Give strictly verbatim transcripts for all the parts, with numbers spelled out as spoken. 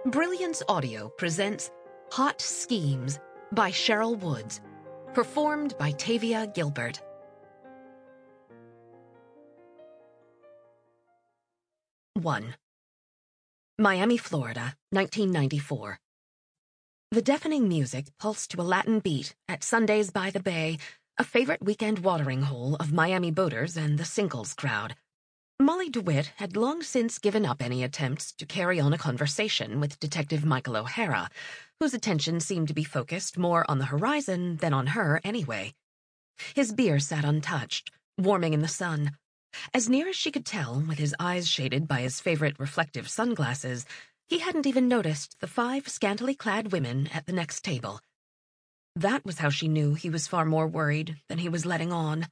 Brilliance Audio presents Hot Schemes by Cheryl Woods, performed by Tavia Gilbert. one. Miami, Florida, nineteen ninety-four. The deafening music pulsed to a Latin beat at Sundays by the Bay, a favorite weekend watering hole of Miami boaters and the singles crowd. Molly DeWitt had long since given up any attempts to carry on a conversation with Detective Michael O'Hara, whose attention seemed to be focused more on the horizon than on her anyway. His beer sat untouched, warming in the sun. As near as she could tell, with his eyes shaded by his favorite reflective sunglasses, he hadn't even noticed the five scantily clad women at the next table. That was how she knew he was far more worried than he was letting on.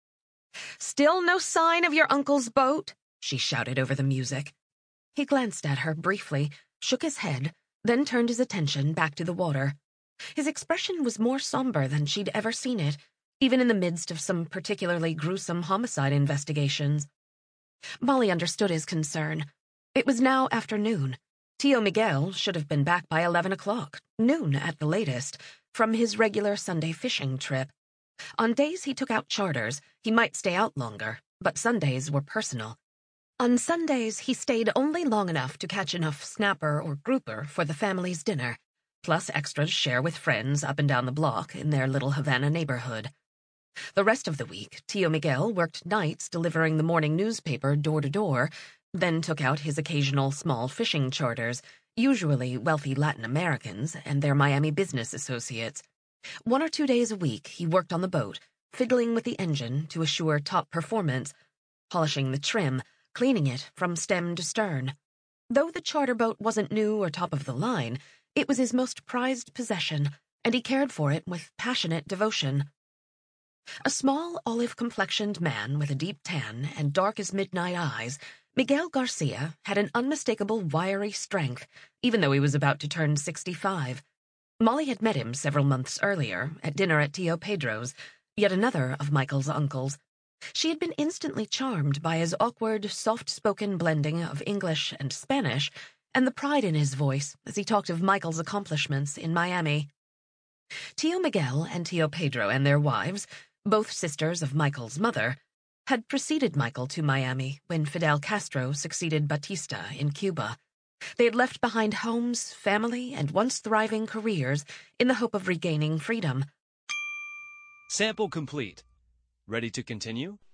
"Still no sign of your uncle's boat?" she shouted over the music. He glanced at her briefly, shook his head, then turned his attention back to the water. His expression was more somber than she'd ever seen it, even in the midst of some particularly gruesome homicide investigations. Molly understood his concern. It was now afternoon. Tio Miguel should have been back by eleven o'clock, noon at the latest, from his regular Sunday fishing trip. On days he took out charters, he might stay out longer, but Sundays were personal. On Sundays, he stayed only long enough to catch enough snapper or grouper for the family's dinner, plus extra to share with friends up and down the block in their little Havana neighborhood. The rest of the week, Tio Miguel worked nights delivering the morning newspaper door to door, then took out his occasional small fishing charters, usually wealthy Latin Americans and their Miami business associates. One or two days a week, he worked on the boat, fiddling with the engine to assure top performance, polishing the trim, cleaning it from stem to stern. Though the charter boat wasn't new or top of the line, it was his most prized possession, and he cared for it with passionate devotion. A small, olive-complexioned man with a deep tan and dark-as-midnight eyes, Miguel Garcia had an unmistakable wiry strength, even though he was about to turn sixty-five. Molly had met him several months earlier, at dinner at Tio Pedro's, yet another of Michael's uncles. She had been instantly charmed by his awkward, soft-spoken blending of English and Spanish, and the pride in his voice as he talked of Michael's accomplishments in Miami. Tio Miguel and Tio Pedro and their wives, both sisters of Michael's mother, had preceded Michael to Miami when Fidel Castro succeeded Batista in Cuba. They had left behind homes, family, and once thriving careers in the hope of regaining freedom. Sample complete. Ready to continue?